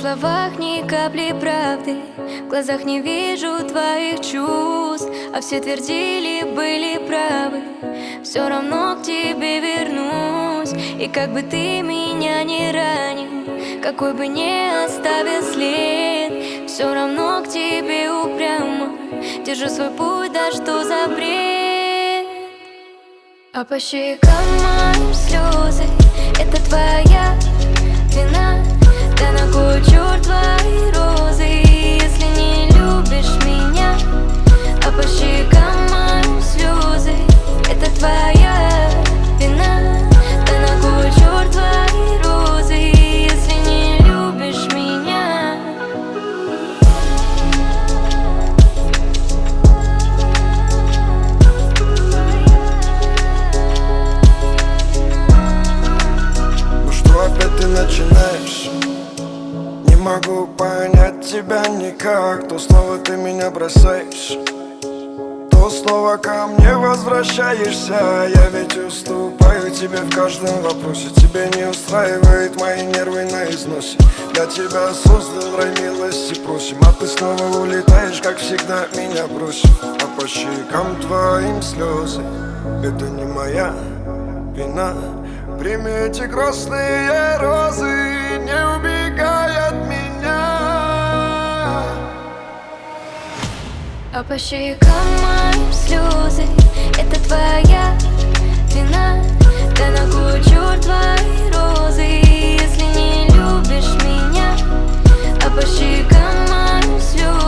словах ни капли правды, в глазах не вижу твоих чувств. А все твердили, были правы, все равно к тебе вернусь. И как бы ты меня не ранил, какой бы ни оставил след, все равно к тебе упрямо держу свой путь, да что за бред. А по щекам моим слезы, это твоя вина. Да на кой черт твои розы, если не любишь меня? А по щекам моим слезы, это твоя вина. Да на кой черт твои розы, если не любишь меня? Ну что опять ты начинаешь? Не могу понять тебя никак. То снова ты меня бросаешь, то снова ко мне возвращаешься. Я ведь уступаю тебе в каждом вопросе. Тебе не устраивает мои нервы на износе. Для тебя создал рай, милости просим. А ты снова улетаешь, как всегда меня бросив. А по щекам твоим слезы, это не моя вина. Прими эти красные розы, не убегай от меня. А по щекам моим слезы, это твоя вина. Да на кой черт твои розы, если не любишь меня? А по щекам моим слезы,